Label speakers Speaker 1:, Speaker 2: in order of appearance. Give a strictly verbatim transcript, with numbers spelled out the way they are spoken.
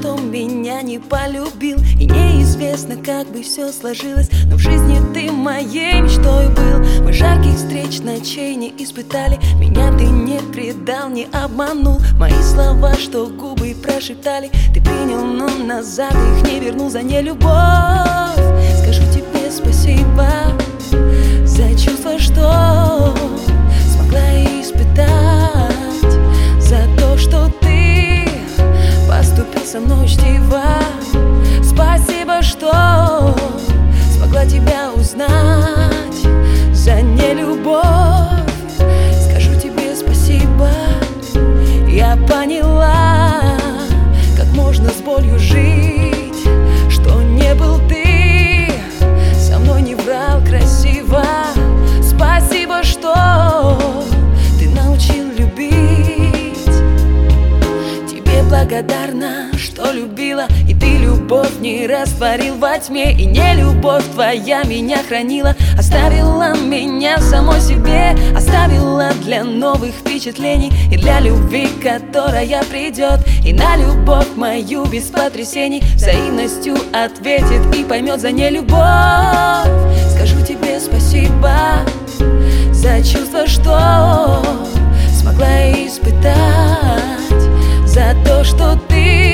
Speaker 1: что меня не полюбил. И неизвестно, как бы все сложилось, но в жизни ты моей мечтой был. Мы жарких встреч, ночей не испытали, меня ты не предал, не обманул. Мои слова, что губы прошептали, ты принял, но назад их не вернул. За нелюбовь скажу тебе спасибо, за чувство, что смогла испытать, за то, что ты поступил со мной учтиво. Спасибо, что смогла тебя узнать. За нелюбовь скажу тебе спасибо. Я поняла, как можно с болью жить, что не был ты со мной, не врал красиво. Спасибо, что ты научил любить. Тебе благодарна, что любила, и ты любовь не растворил во тьме. И не любовь твоя меня хранила, оставила меня самой себе, оставила для новых впечатлений и для любви, которая придет. И на любовь мою без потрясений взаимностью ответит и поймет. За нелюбовь скажу тебе спасибо, за чувство, что смогла испытать, за то, что ты